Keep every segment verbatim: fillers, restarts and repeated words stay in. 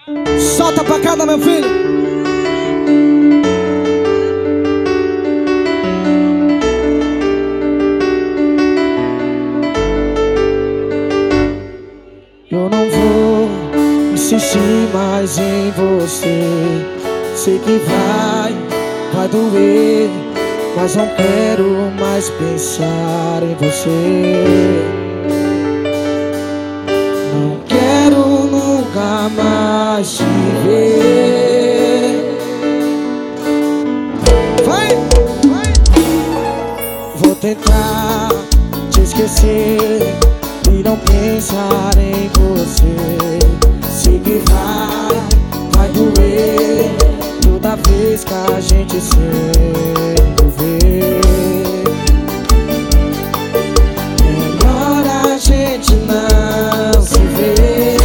Solta pra cada, meu filho. Eu não vou insistir mais em você. Sei que vai, vai doer, mas não quero mais pensar em você. Não quero nunca mais te ver. Vai, vai. Vou tentar te esquecer e não pensar em você. Sei que vai, vai doer toda vez que a gente se envolver. Melhor a gente não se ver.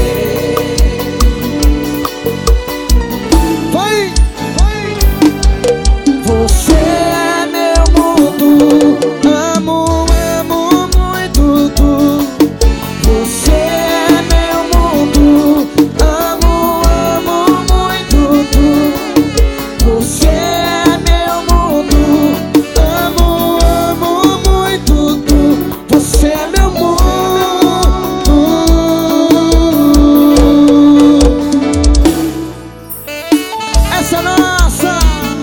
Vai, vai. Você é meu mundo, amo, amo muito tu. Você é meu mundo, amo, amo muito tu. Você é meu mundo, amo, amo muito tu. Você é meu mundo. Essa é nossa.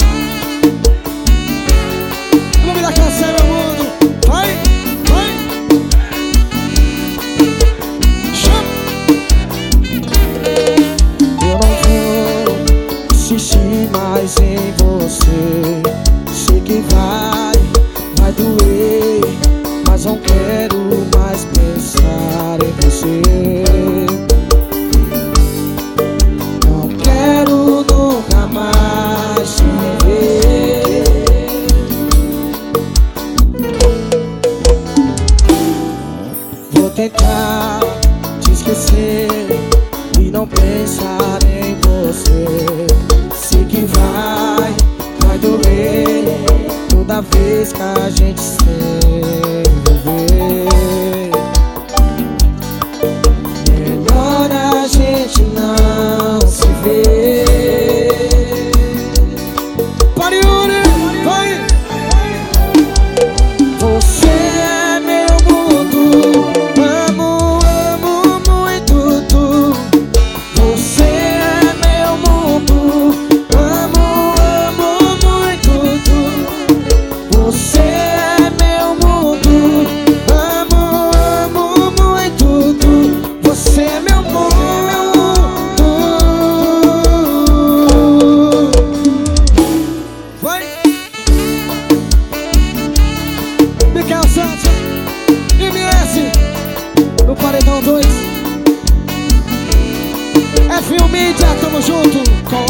O nome da canção é Meu Mundo. Vai, vai. Chama. Eu não vou insistir mais em você. Sei que vai, vai doer, mas não quero mais pensar em você. Não quero nunca mais te ver. Vou tentar te esquecer e não pensar em você. Sei que vai, vai doer toda vez que a gente se envolver. Melhor a gente não se ver. Pariure, vai. Você é meu mundo, amo, amo muito tu. Você é meu mundo, amo, amo muito tu. Você é meu mundo, amo, amo muito tu. Você é meu mundo. Vai. Miquel Santos, M S, no Paredão dois. F um Mídia, tamo junto.